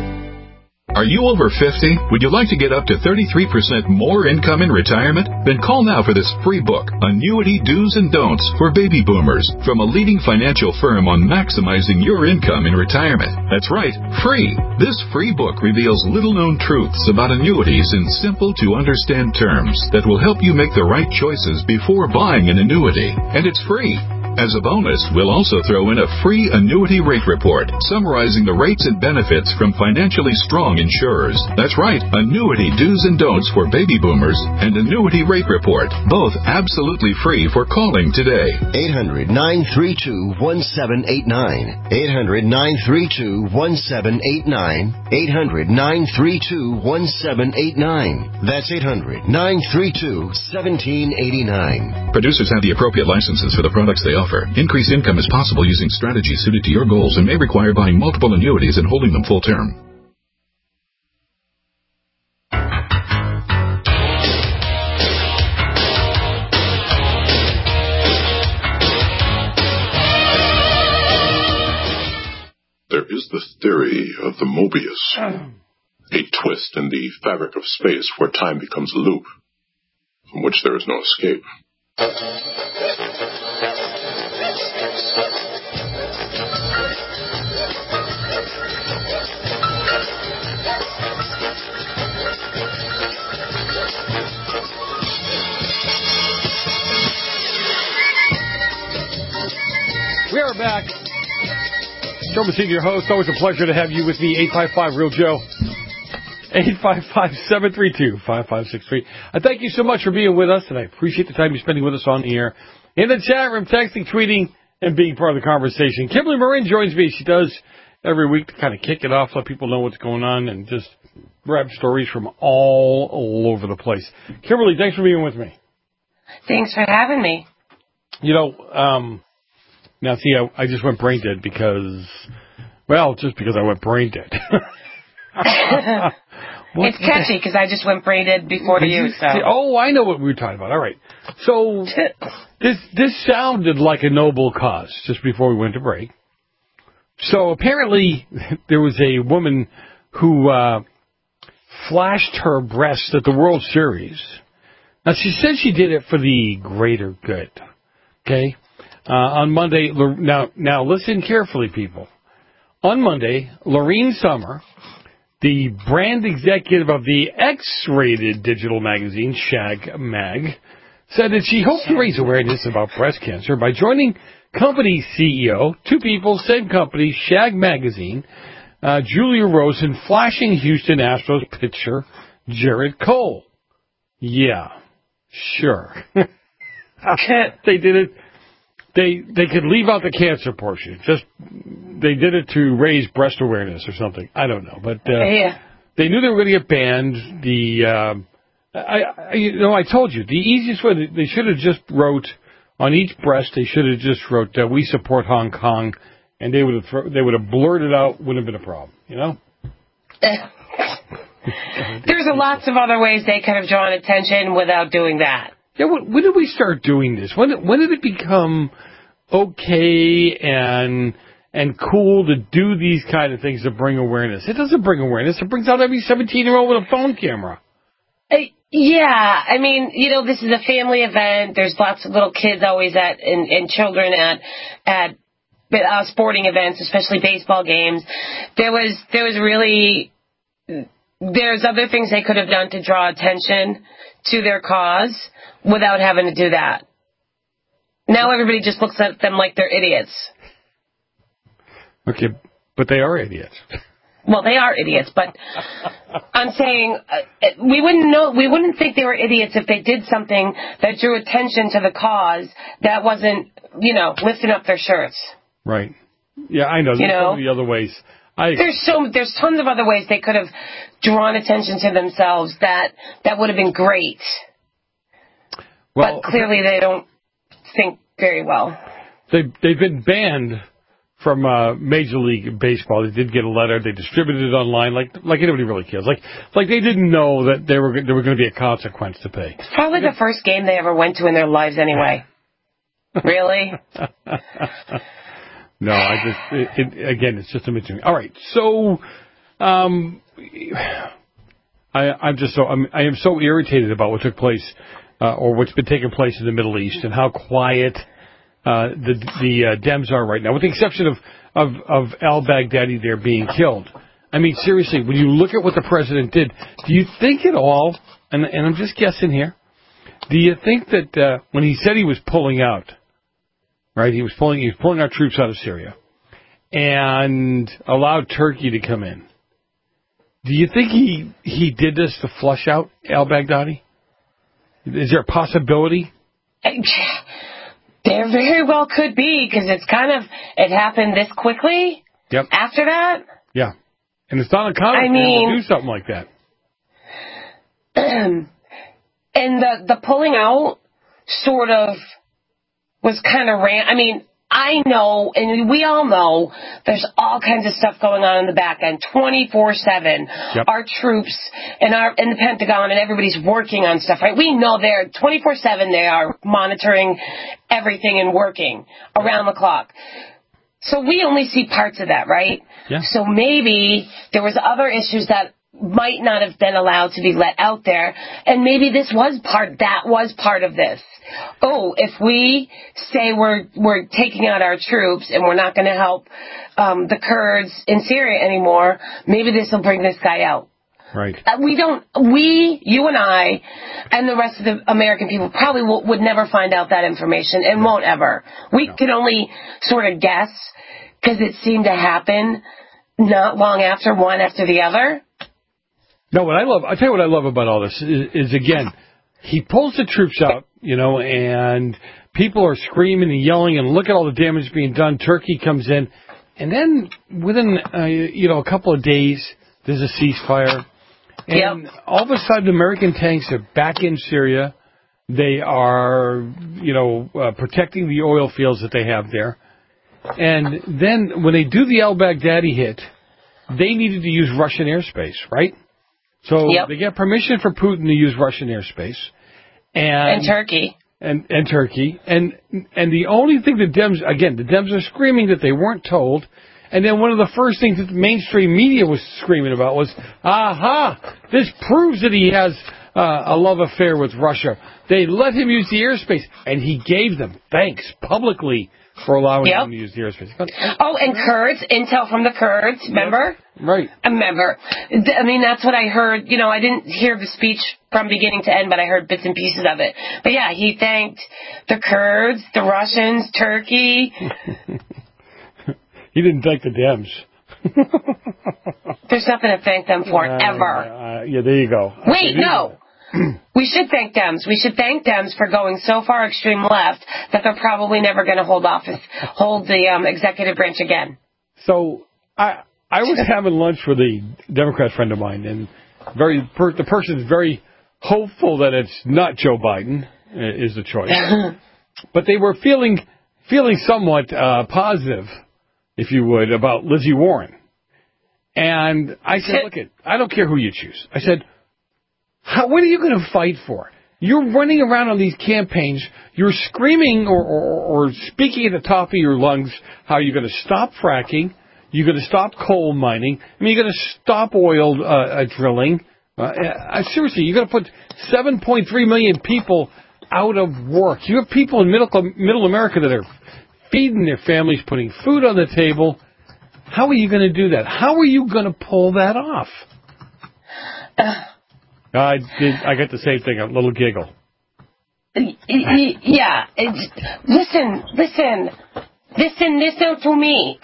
Are you over fifty? Would you like to get up to thirty-three percent more income in retirement? Then call now for this free book, Annuity Do's and Don'ts for Baby Boomers, from a leading financial firm on maximizing your income in retirement. That's right, free. This free book reveals little-known truths about annuities in simple-to-understand terms that will help you make the right choices before buying an annuity. And it's free. As a bonus, we'll also throw in a free annuity rate report summarizing the rates and benefits from financially strong insurers. That's right, Annuity Do's and Don'ts for Baby Boomers and Annuity Rate Report, both absolutely free for calling today. eight hundred, nine three two, one seven eight nine. eight hundred, nine three two, one seven eight nine. eight hundred, nine three two, one seven eight nine. That's eight hundred, nine three two, one seven eight nine. Producers have the appropriate licenses for the products they offer. Increased income is possible using strategies suited to your goals and may require buying multiple annuities and holding them full term. There is the theory of the Mobius, a twist in the fabric of space where time becomes a loop, from which there is no escape. We are back. Joe Messina, your host. Always a pleasure to have you with me. eight five five, real Joe. eight five five, seven three two, five five six three. I thank you so much for being with us, and I appreciate the time you're spending with us on the air, in the chat room, texting, tweeting, and being part of the conversation. Kimberly Marin joins me. She does every week to kind of kick it off, let people know what's going on, and just grab stories from all, all over the place. Kimberly, thanks for being with me. Thanks for having me. You know, um... Now, see, I, I just went brain dead because, well, just because I went brain dead. It's catchy because I just went brain dead before you. So. Oh, I know what we were talking about. All right. So this this sounded like a noble cause just before we went to break. So apparently there was a woman who uh, flashed her breasts at the World Series. Now, she said she did it for the greater good. Okay? Uh, on Monday, now, now listen carefully, people. On Monday, Lorene Summer, the brand executive of the X-rated digital magazine, Shag Mag, said that she hoped to raise awareness about breast cancer by joining company C E O, two people, same company, Shag Magazine, uh, Julia Rosen flashing Houston Astros pitcher Jarrett Cole. Yeah, sure. They did it. They they could leave out the cancer portion. Just they did it to raise breast awareness or something. I don't know, but uh, yeah. they knew they were going to get banned. The uh, I, I you know I told you the easiest way they should have just wrote on each breast. They should have just wrote uh, "We support Hong Kong," and they would have thro- they would have blurted out. Wouldn't have been a problem, you know. There's a lots of other ways they could have drawn attention without doing that. Yeah, when, when did we start doing this? When when did it become okay and and cool to do these kind of things to bring awareness? It doesn't bring awareness. It brings out every seventeen-year-old with a phone camera. Uh, yeah, I mean, you know, this is a family event. There's lots of little kids always at and, and children at at uh, sporting events, especially baseball games. There was there was really there's other things they could have done to draw attention to their cause without having to do that. Now everybody just looks at them like they're idiots. Okay, but they are idiots. Well, they are idiots, but I'm saying uh, we wouldn't know, we wouldn't think they were idiots if they did something that drew attention to the cause that wasn't, you know, lifting up their shirts. Right. Yeah, I know. There's you know? so many other ways. I, there's so there's tons of other ways they could have drawn attention to themselves that that would have been great. Well, but clearly they don't think very well. They they've been banned from uh, Major League Baseball. They did get a letter. They distributed it online, like like anybody really cares. Like like they didn't know that there were there were going to be a consequence to pay. It's probably the first game they ever went to in their lives, anyway. Really? No, I just it, it, again, it's just amazing. All right, so um, I I'm just so I'm, I am so irritated about what took place uh, or what's been taking place in the Middle East and how quiet uh, the the uh, Dems are right now, with the exception of of of al-Baghdadi there being killed. I mean, seriously, when you look at what the president did, do you think at all? And and I'm just guessing here. Do you think that uh, when he said he was pulling out? Right, he was pulling he was pulling our troops out of Syria and allowed Turkey to come in. Do you think he he did this to flush out al-Baghdadi? Is there a possibility? There very well could be, because it's kind of it happened this quickly. Yep. After that. Yeah, and it's not uncommon I for mean, him to do something like that. And the the pulling out sort of was kind of ran. I mean, I know, and we all know, there's all kinds of stuff going on in the back end, twenty-four seven. Yep. Our troops and our in the Pentagon and everybody's working on stuff, right? We know they're twenty-four seven. They are monitoring everything and working around the clock. So we only see parts of that, right? Yeah. So maybe there was other issues that might not have been allowed to be let out there, and maybe this was part. That was part of this. Oh, if we say we're we're taking out our troops and we're not going to help um, the Kurds in Syria anymore, maybe this will bring this guy out. Right. Uh, we don't. We, you and I, and the rest of the American people probably will, would never find out that information and won't ever. We no. can only sort of guess because it seemed to happen not long after one after the other. No, what I love, I tell you what I love about all this is, is again, he pulls the troops out, you know, and people are screaming and yelling and look at all the damage being done. Turkey comes in, and then within, uh, you know, a couple of days, there's a ceasefire. And yep. all of a sudden, American tanks are back in Syria. They are, you know, uh, protecting the oil fields that they have there. And then when they do the al-Baghdadi hit, they needed to use Russian airspace, right? So yep. they get permission for Putin to use Russian airspace. And, and Turkey. And, and Turkey. And and the only thing the Dems, again, the Dems are screaming that they weren't told. And then one of the first things that the mainstream media was screaming about was, aha, this proves that he has uh, a love affair with Russia. They let him use the airspace. And he gave them thanks publicly for allowing yep. him to use the airspace. Oh, and Kurds, intel from the Kurds, remember? Right. I remember. I mean, that's what I heard. You know, I didn't hear the speech from beginning to end, but I heard bits and pieces of it. But yeah, he thanked the Kurds, the Russians, Turkey. He didn't thank the Dems. There's nothing to thank them for, uh, ever. Uh, yeah, there you go. Wait, no. We should thank Dems. We should thank Dems for going so far extreme left that they're probably never going to hold office, hold the um, executive branch again. So I I was having lunch with a Democrat friend of mine, and very per, the person's very hopeful that it's not Joe Biden uh, is the choice, but they were feeling feeling somewhat uh, positive, if you would, about Lizzie Warren. And I said, look, it, I don't care who you choose. I said, how, what are you going to fight for? You're running around on these campaigns. You're screaming or, or, or speaking at the top of your lungs how you're going to stop fracking. You're going to stop coal mining. I mean, you're going to stop oil uh, uh, drilling. Uh, uh, seriously, you're going to put seven point three million people out of work. You have people in middle, middle America that are feeding their families, putting food on the table. How are you going to do that? How are you going to pull that off? Uh, I did. I got the same thing, a little giggle. Yeah. Listen, listen, listen, listen to me.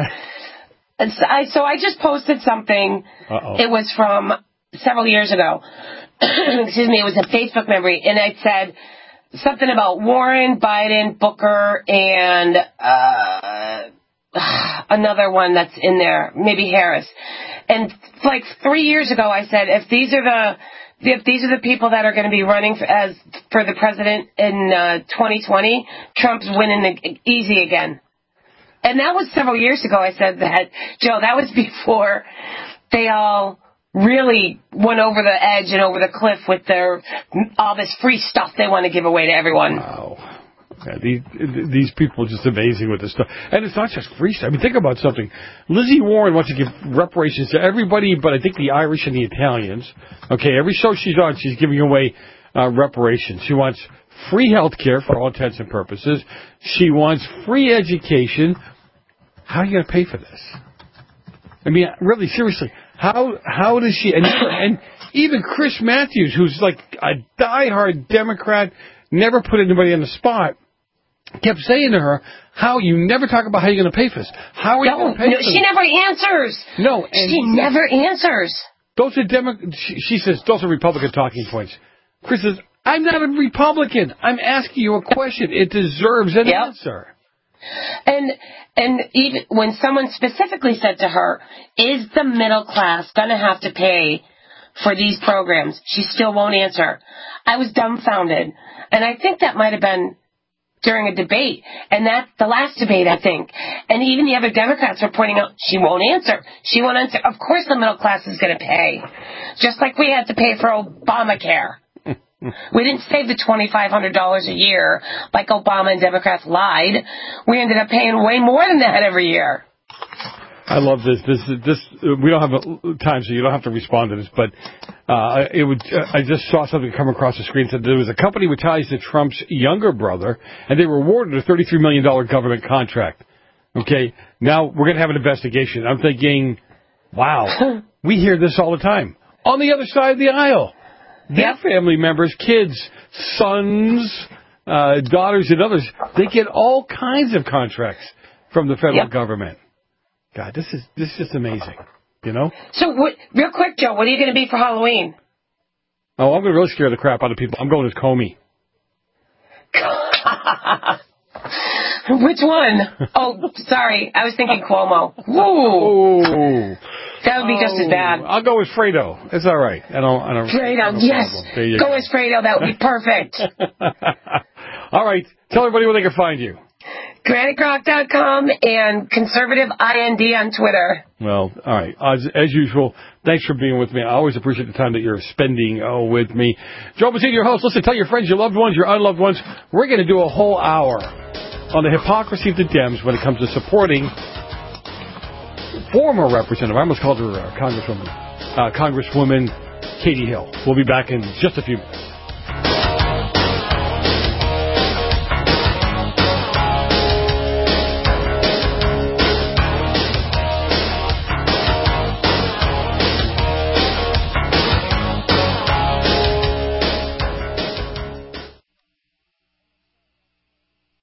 I, so I just posted something. Uh-oh. It was from several years ago. Excuse me. It was a Facebook memory, and it said something about Warren, Biden, Booker, and uh, another one that's in there, maybe Harris. And like three years ago, I said, if these are the if these are the people that are going to be running for, as for the president in uh, twenty twenty, Trump's winning the, easy again. And that was several years ago. I said that, Joe. That was before they all really went over the edge and over the cliff with their all this free stuff they want to give away to everyone. Wow. Yeah, these, these people are just amazing with this stuff. And it's not just free stuff. I mean, think about something. Lizzie Warren wants to give reparations to everybody but I think the Irish and the Italians. Okay, every show she's on, she's giving away uh, reparations. She wants free health care for all intents and purposes. She wants free education. How are you going to pay for this? I mean, really, seriously, how how does she... And, and even Chris Matthews, who's like a diehard Democrat, never put anybody on the spot, kept saying to her, "How you never talk about how you're going to pay for this? How are you no, going to pay no, for this?" She never answers. No, and she never answers. Those are Demo- she, she says those are Republican talking points. Chris says, "I'm not a Republican. I'm asking you a question. It deserves an yep. answer." And and even when someone specifically said to her, "Is the middle class going to have to pay for these programs?" she still won't answer. I was dumbfounded. And I think that might have been during a debate. And that's the last debate, I think. And even the other Democrats were pointing out, she won't answer. She won't answer. Of course the middle class is going to pay. Just like we had to pay for Obamacare. We didn't save the twenty-five hundred dollars a year like Obama and Democrats lied. We ended up paying way more than that every year. I love this. This, this. We don't have time, so you don't have to respond to this. But uh, it would. Uh, I just saw something come across the screen. Said there was a company with ties to Trump's younger brother, and they were awarded a thirty-three million dollars government contract. Okay, now we're going to have an investigation. I'm thinking, wow, we hear this all the time. On the other side of the aisle, their yep. family members, kids, sons, uh, daughters, and others, they get all kinds of contracts from the federal yep. government. God, this is this is just amazing, you know? So, what, real quick, Joe, what are you going to be for Halloween? Oh, I'm going to really scare the crap out of people. I'm going as Comey. Which one? Oh, sorry. I was thinking Cuomo. Woo! That would be just oh, as bad. I'll go as Fredo. It's all right. I don't, I don't, Fredo, no yes. Go, go as Fredo. That would be perfect. All right. Tell everybody where they can find you. Granny Croc dot com and Conservative I N D on Twitter. Well, all right. As, as usual, thanks for being with me. I always appreciate the time that you're spending oh, with me. Joe Mazzini, your host. Listen, tell your friends, your loved ones, your unloved ones. We're going to do a whole hour on the hypocrisy of the Dems when it comes to supporting former representative, I almost called her uh, Congresswoman, uh, Congresswoman Katie Hill. We'll be back in just a few minutes.